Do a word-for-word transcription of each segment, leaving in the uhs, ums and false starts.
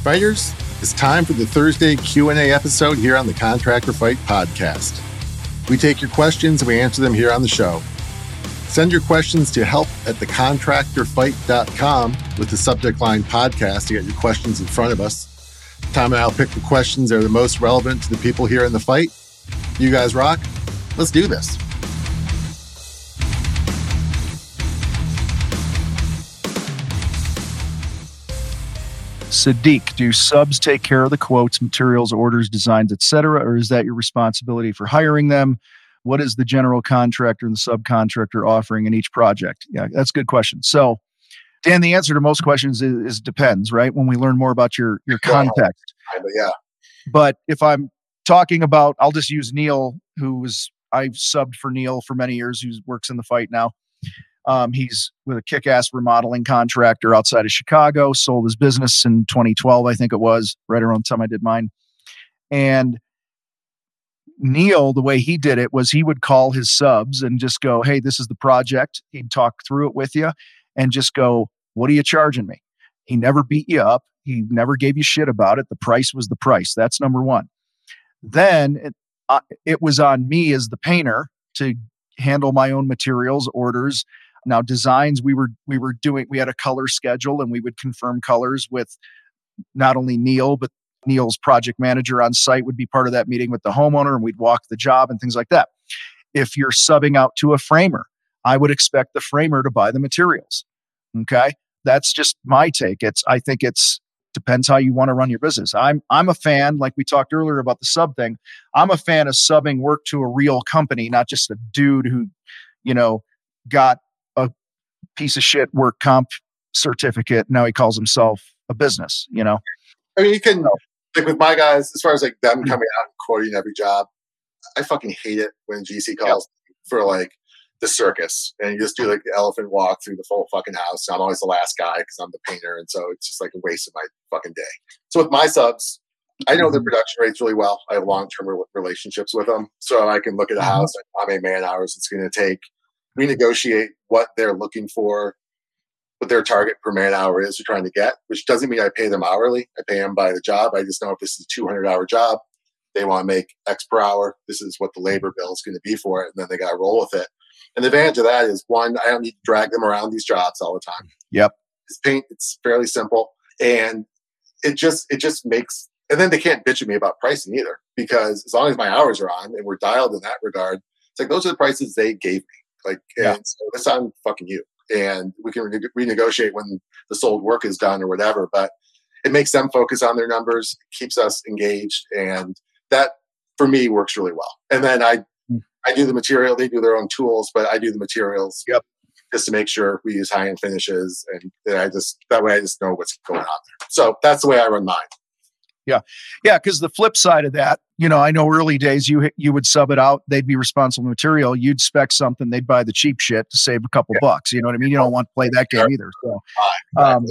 Fighters, it's time for the Thursday Q and A episode here on the Contractor Fight podcast. We take your questions and we answer them here on the show. Send your questions to help at the contractor fight dot com with the subject line podcast to get your questions in front of us. Tom and I'll pick the questions that are the most relevant to the people here in the fight. You guys rock. Let's do this. Sadiq, do subs take care of the quotes, materials, orders, designs, et cetera, or is that your responsibility for hiring them? What is the general contractor and the subcontractor offering in each project? Yeah, that's a good question. So, Dan, the answer to most questions is, is depends, right? When we learn more about your, your context. Yeah. But if I'm talking about, I'll just use Neil, who was, I've subbed for Neil for many years, who works in the fight now. Um, he's with a kick-ass remodeling contractor outside of Chicago, sold his business in twenty twelve, I think it was, right around the time I did mine. And Neil, the way he did it was he would call his subs and just go, hey, this is the project. He'd talk through it with you and just go, what are you charging me? He never beat you up. He never gave you shit about it. The price was the price. That's number one. Then it, uh, it was on me as the painter to handle my own materials, orders. Now designs, we were we were doing, we had a color schedule and we would confirm colors with not only Neil, but Neil's project manager on site would be part of that meeting with the homeowner, and we'd walk the job and things like that. If you're subbing out to a framer, I would expect the framer to buy the materials. Okay. That's just my take. It's, I think it's, depends how you want to run your business. I'm, I'm a fan, like we talked earlier about the sub thing. I'm a fan of subbing work to a real company, not just a dude who, you know, got a piece of shit work comp certificate. Now he calls himself a business, you know? I mean, you can, like with my guys, as far as like them coming out and quoting every job, I fucking hate it when G C calls yep. for like the circus and you just do like the elephant walk through the full fucking house. I'm always the last guy because I'm the painter. And so it's just like a waste of my fucking day. So with my subs, I know their production rates really well. I have long-term re- relationships with them. So I can look at a house, like how many man hours it's going to take. We negotiate what they're looking for, what their target per man hour is they're trying to get, which doesn't mean I pay them hourly. I pay them by the job. I just know if this is a two hundred hour job, they want to make X per hour. This is what the labor bill is going to be for it. And then they got to roll with it. And the advantage of that is, one, I don't need to drag them around these jobs all the time. Yep. It's paint. It's fairly simple. And it just, it just makes, and then they can't bitch at me about pricing either, because as long as my hours are on and we're dialed in that regard, it's like, those are the prices they gave me. Like, yeah. And so it's on fucking you. And we can re- renegotiate when the sold work is done or whatever, but it makes them focus on their numbers, keeps us engaged. And that for me works really well. And then I, I do the material, they do their own tools, but I do the materials yep. just to make sure we use high end finishes. And, and I just, that way I just know what's going on there. So that's the way I run mine. Yeah. Yeah. Cause the flip side of that, you know, I know early days you you would sub it out. They'd be responsible material. You'd spec something. They'd buy the cheap shit to save a couple yeah. bucks. You know what I mean? You don't want to play that game either. So, um,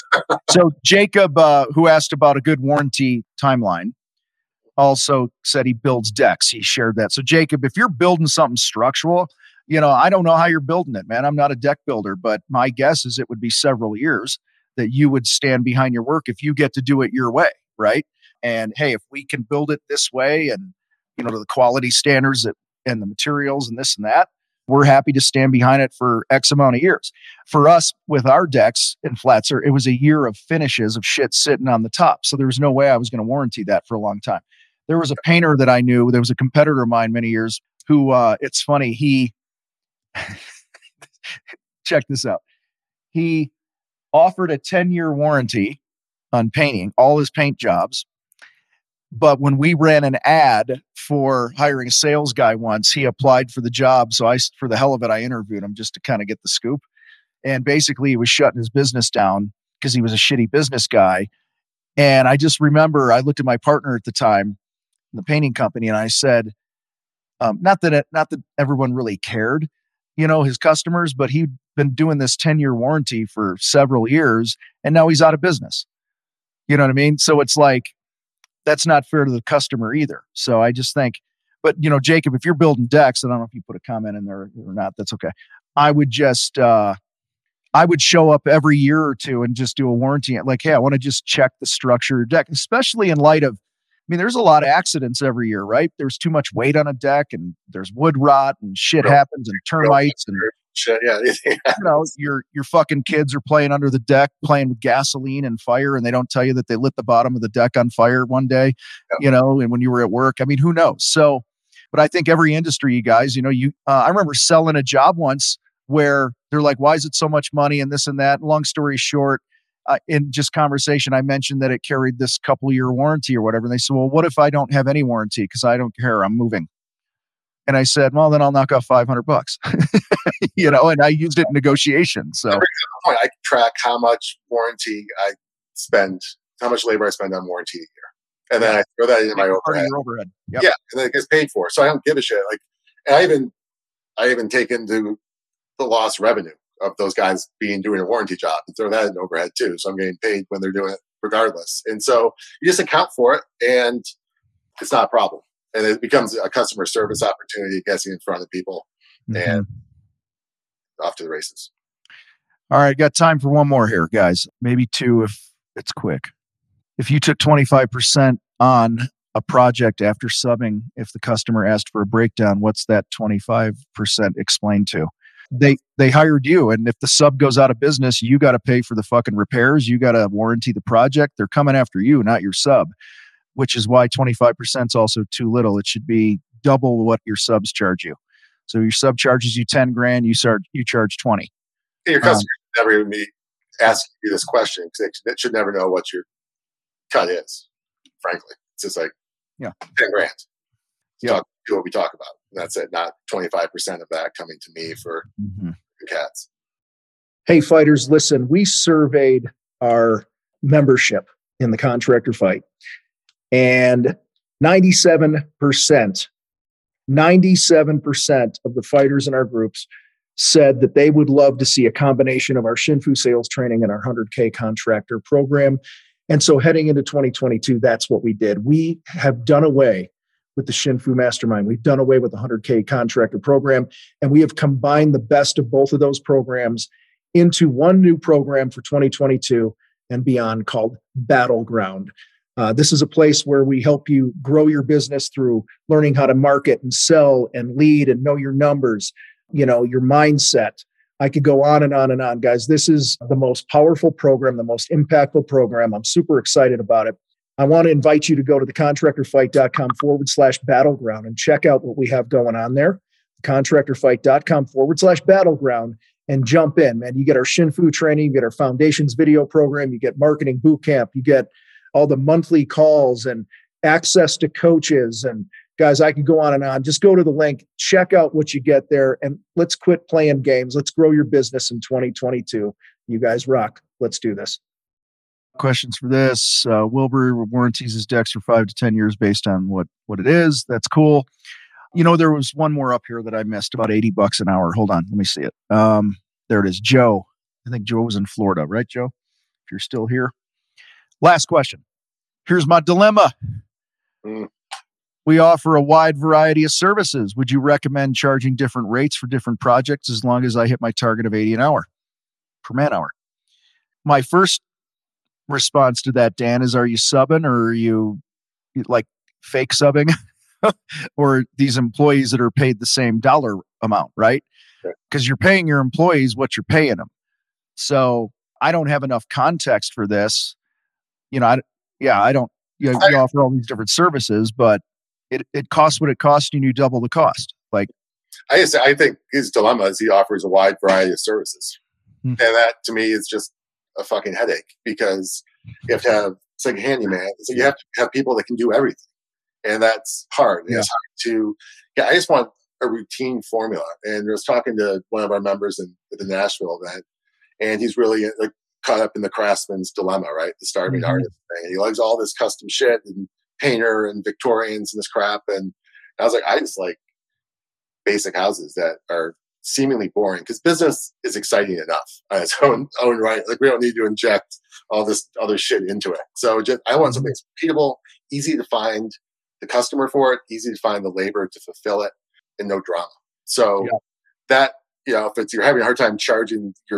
so Jacob, uh, who asked about a good warranty timeline, also said he builds decks. He shared that. So Jacob, if you're building something structural, you know, I don't know how you're building it, man. I'm not a deck builder, but my guess is it would be several years that you would stand behind your work if you get to do it your way. Right. And hey, if we can build it this way and, you know, to the quality standards that, and the materials and this and that, we're happy to stand behind it for X amount of years. For us with our decks in Flatzer, it was a year of finishes of shit sitting on the top. So there was no way I was going to warranty that for a long time. There was a painter that I knew, there was a competitor of mine many years who, uh, it's funny, he, check this out. He offered a ten year warranty on painting all his paint jobs. But when we ran an ad for hiring a sales guy once, he applied for the job. So I, for the hell of it, I interviewed him just to kind of get the scoop. And basically he was shutting his business down because he was a shitty business guy. And I just remember I looked at my partner at the time in the painting company and I said, um, not that, it, not that everyone really cared, you know, his customers, but he'd been doing this ten year warranty for several years and now he's out of business. You know what I mean? So it's like, that's not fair to the customer either. So I just think, but you know, Jacob, if you're building decks, and I don't know if you put a comment in there or not, that's okay. I would just, uh, I would show up every year or two and just do a warranty. Like, hey, I want to just check the structure of your deck, especially in light of, I mean, there's a lot of accidents every year, right? There's too much weight on a deck and there's wood rot and shit Real- happens and termites and Shit, yeah. you know, your your fucking kids are playing under the deck, playing with gasoline and fire, and they don't tell you that they lit the bottom of the deck on fire one day, Yeah. you know, and when you were at work. I mean, who knows? So, but I think every industry, you guys, you know, you uh, I remember selling a job once where they're like, why is it so much money and this and that? Long story short, uh, in just conversation, I mentioned that it carried this couple year warranty or whatever. And they said, well, what if I don't have any warranty? Because I don't care. I'm moving. And I said, well, then I'll knock off five hundred bucks, you know, and I used it in negotiation. So I can track how much warranty I spend, how much labor I spend on warranty a year. And then I throw that into my part of overhead. your overhead. Yep. Yeah. And then it gets paid for. So I don't give a shit. Like, and I even, I even take into the lost revenue of those guys being doing a warranty job and throw that in overhead too. So I'm getting paid when they're doing it regardless. And so you just account for it and it's not a problem. And it becomes a customer service opportunity, getting in front of people Mhm. and off to the races. All right, got time for one more here, guys. Maybe two if it's quick. If you took twenty-five percent on a project after subbing, if the customer asked for a breakdown, what's that twenty-five percent explained to? They they hired you, and if the sub goes out of business, you got to pay for the fucking repairs. You got to warranty the project. They're coming after you, not your sub, which is why twenty-five percent is also too little. It should be double what your subs charge you. So your sub charges you ten grand, you start you charge twenty. Your customers um, never even be asking you this question because they, they should never know what your cut is. Frankly, it's just like yeah, ten grand. Yeah, talk, do what we talk about. And that's it. Not twenty-five percent of that coming to me for mm-hmm. cats. Hey, fighters, listen. We surveyed our membership in the Contractor Fight, and ninety-seven percent, ninety-seven percent of the fighters in our groups said that they would love to see a combination of our Shinfu sales training and our one hundred K contractor program. And so heading into twenty twenty-two, that's what we did. We have done away with the Shinfu Mastermind. We've done away with the one hundred K contractor program, and we have combined the best of both of those programs into one new program for twenty twenty-two and beyond called Battleground. Uh, this is a place where we help you grow your business through learning how to market and sell and lead and know your numbers, you know, your mindset. I could go on and on and on, guys. This is the most powerful program, the most impactful program. I'm super excited about it. I want to invite you to go to thecontractorfight.com forward slash battleground and check out what we have going on there. Contractorfight.com forward slash battleground and jump in, man. You get our Shinfu training, you get our foundations video program, you get marketing boot camp, you get all the monthly calls and access to coaches. And guys, I can go on and on. Just go to the link, check out what you get there, and let's quit playing games. Let's grow your business in twenty twenty-two. You guys rock. Let's do this. Questions for this. Uh, Wilbur warranties his decks for five to ten years based on what, what it is. That's cool. You know, there was one more up here that I missed, about eighty bucks an hour. Hold on. Let me see it. Um, there it is. Joe. I think Joe was in Florida, right, Joe? If you're still here. Last question. Here's my dilemma. Mm. We offer a wide variety of services. Would you recommend charging different rates for different projects as long as I hit my target of eighty an hour per man hour? My first response to that, Dan, is are you subbing or are you like fake subbing? Or these employees that are paid the same dollar amount, right? Because you're paying your employees what you're paying them. So I don't have enough context for this. You know, I, yeah, I don't, you, know, you offer all these different services, but it, it costs what it costs and you double the cost. Like, I just, I think his dilemma is he offers a wide variety of services. Hmm. And that to me is just a fucking headache because you have to have, it's like a handyman. So you have to have people that can do everything. And that's hard. Yeah. It's hard to, yeah, I just want a routine formula. And I was talking to one of our members in, at the Nashville event, and he's really like caught up in the craftsman's dilemma, right? The starving mm-hmm. artist thing. And he likes all this custom shit and painter and Victorians and this crap. And I was like, I just like basic houses that are seemingly boring because business is exciting enough on its own, own right. Like we don't need to inject all this other shit into it. So just, I want something that's repeatable, easy to find the customer for it, easy to find the labor to fulfill it, and no drama. So yeah. that, you know, if it's you're having a hard time charging your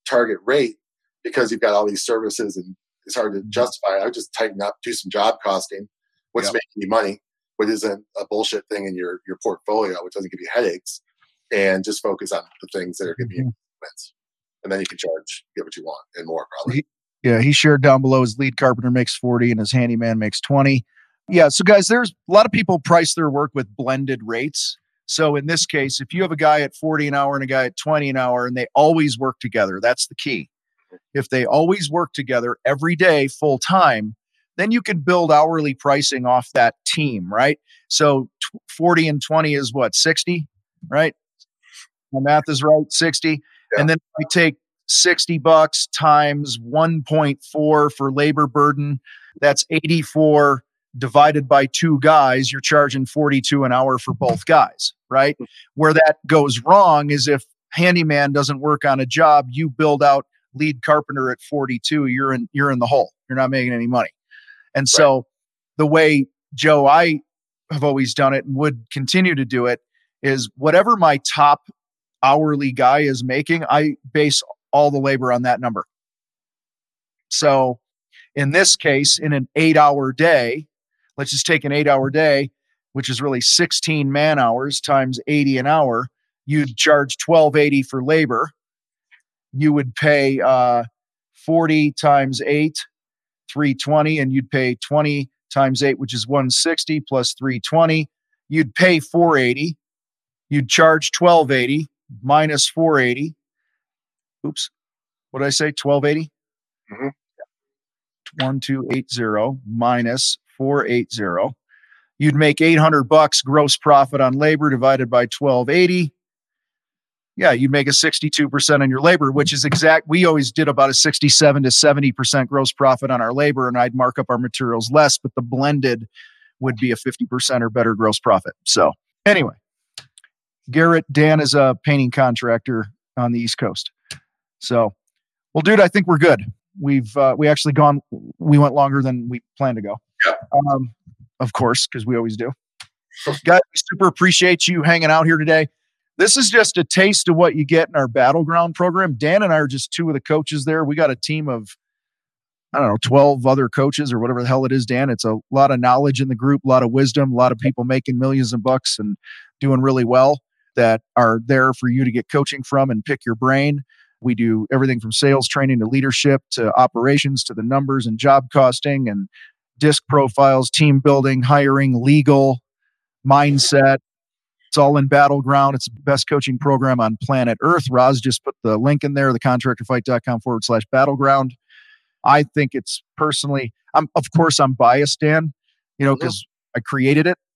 target rate because you've got all these services and it's hard to justify. I would just tighten up, do some job costing, what's yep. making you money, what isn't a bullshit thing in your, your portfolio, which doesn't give you headaches, and just focus on the things that are giving mm-hmm. you wins. And then you can charge, get what you want and more probably. He, yeah, he shared down below his lead carpenter makes forty and his handyman makes twenty. Yeah, so guys, there's a lot of people price their work with blended rates. So in this case, if you have a guy at forty an hour and a guy at twenty an hour and they always work together, that's the key. If they always work together every day full time, then you can build hourly pricing off that team, right? So forty and twenty is what, sixty, right? My math is right, sixty. Yeah. And then we take sixty bucks times one point four for labor burden. That's eighty-four divided by two guys. You're charging forty-two an hour for both guys, right? Where that goes wrong is if handyman doesn't work on a job, you build out lead carpenter at forty-two, you're in you're in the hole. You're not making any money. And so right. the way, Joe, I have always done it and would continue to do it is whatever my top hourly guy is making, I base all the labor on that number. So in this case, in an eight-hour day, let's just take an eight-hour day, which is really sixteen man hours times eighty an hour, you'd charge twelve eighty for labor. You would pay uh, forty times eight, three twenty, and you'd pay twenty times eight, which is one sixty plus three twenty. You'd pay four eighty. You'd charge twelve eighty minus four eighty. Oops. What did I say? twelve eighty? Mm-hmm. one two eight zero minus four eighty. You'd make eight hundred bucks gross profit on labor divided by twelve eighty. Yeah, you'd make a sixty-two percent on your labor, which is exact. We always did about a sixty-seven to seventy percent gross profit on our labor, and I'd mark up our materials less, but the blended would be a fifty percent or better gross profit. So anyway, Garrett, Dan is a painting contractor on the East Coast. So, well, dude, I think we're good. We've, uh, we actually gone, we went longer than we planned to go. Yeah. Um, of course, because we always do. Guys, we super appreciate you hanging out here today. This is just a taste of what you get in our Battleground program. Dan and I are just two of the coaches there. We got a team of, I don't know, twelve other coaches or whatever the hell it is, Dan. It's a lot of knowledge in the group, a lot of wisdom, a lot of people making millions of bucks and doing really well that are there for you to get coaching from and pick your brain. We do everything from sales training to leadership to operations to the numbers and job costing and disc profiles, team building, hiring, legal, mindset. It's all in Battleground. It's the best coaching program on planet Earth. Roz just put the link in there, thecontractorfight.com forward slash battleground. I think it's personally, I'm of course I'm biased, Dan, you know, because I created it.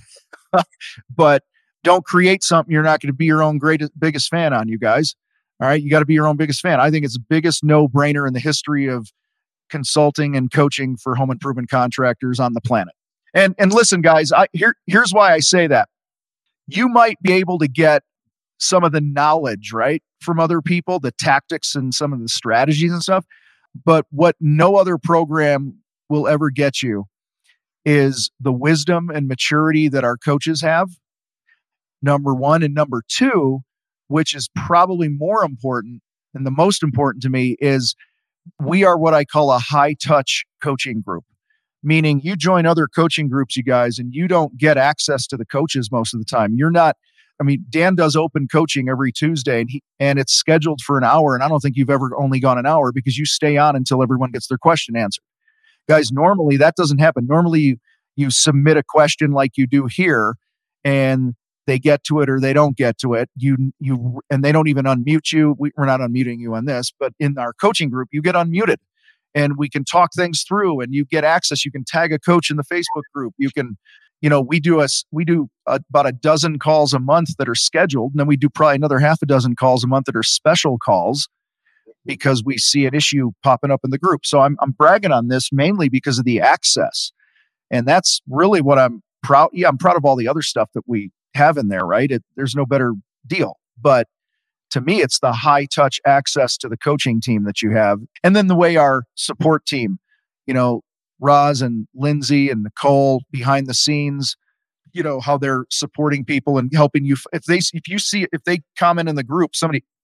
But don't create something you're not going to be your own greatest, biggest fan on, you guys. All right. You got to be your own biggest fan. I think it's the biggest no-brainer in the history of consulting and coaching for home improvement contractors on the planet. And and listen, guys, I here here's why I say that. You might be able to get some of the knowledge, right, from other people, the tactics and some of the strategies and stuff. But what no other program will ever get you is the wisdom and maturity that our coaches have, number one. And number two, which is probably more important and the most important to me, is we are what I call a high-touch coaching group. Meaning you join other coaching groups, you guys, and you don't get access to the coaches most of the time. You're not, I mean, Dan does open coaching every Tuesday and he, and it's scheduled for an hour. And I don't think you've ever only gone an hour because you stay on until everyone gets their question answered. Guys, normally that doesn't happen. Normally you, you submit a question like you do here and they get to it or they don't get to it. You, you, and they don't even unmute you. We, we're not unmuting you on this, but in our coaching group, you get unmuted. And we can talk things through and you get access. You can tag a coach in the Facebook group. You can, you know, we do us, we do a, about a dozen calls a month that are scheduled. And then we do probably another half a dozen calls a month that are special calls because we see an issue popping up in the group. So I'm, I'm bragging on this mainly because of the access. And that's really what I'm proud. Yeah, I'm proud of all the other stuff that we have in there, right? It, there's no better deal. But to me, it's the high touch access to the coaching team that you have. And then the way our support team, you know, Roz and Lindsay and Nicole behind the scenes, you know, how they're supporting people and helping you. If they, if you see, if they comment in the group, somebody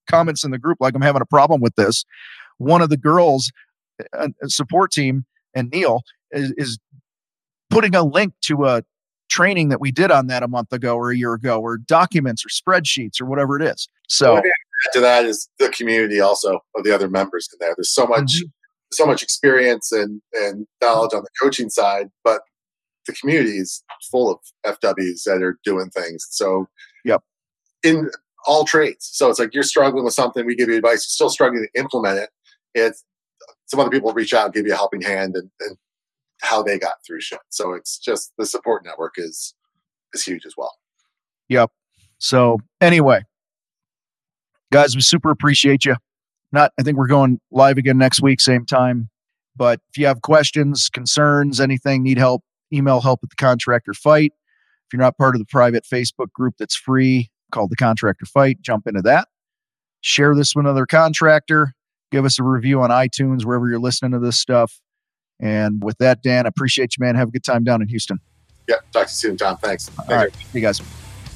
comments in the group like I'm having a problem with this. One of the girls, a, a support team, and Neil is, is putting a link to a training that we did on that a month ago or a year ago, or documents or spreadsheets or whatever it is. So well, add to that is the community also of the other members in there. There's so much, mm-hmm. so much experience and, and knowledge on the coaching side, but the community is full of F Ws that are doing things. So yep. in all trades. So it's like, you're struggling with something, we give you advice, you're still struggling to implement it. It's some other people reach out and give you a helping hand and, and how they got through shit. So it's just, the support network is, is huge as well. Yep. So anyway, guys, we super appreciate you. Not, I think we're going live again next week, same time. But if you have questions, concerns, anything, need help, email help at the Contractor Fight. If you're not part of the private Facebook group that's free called the Contractor Fight, jump into that. Share this with another contractor. Give us a review on iTunes, wherever you're listening to this stuff. And with that, Dan, I appreciate you, man. Have a good time down in Houston. Yeah, talk to you soon, Tom. Thanks. All right. See you guys.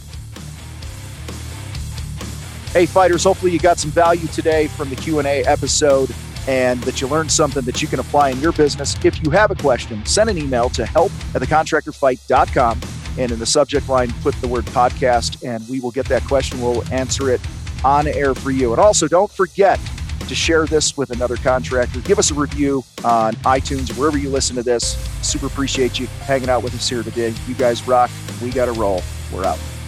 Hey, fighters, hopefully you got some value today from the Q and A episode and that you learned something that you can apply in your business. If you have a question, send an email to help at the contractor fight dot com. And in the subject line, put the word podcast, and we will get that question. We'll answer it on air for you. And also, don't forget to share this with another contractor. Give us a review on iTunes, wherever you listen to this. Super appreciate you hanging out with us here today. You guys rock. We got to roll. We're out.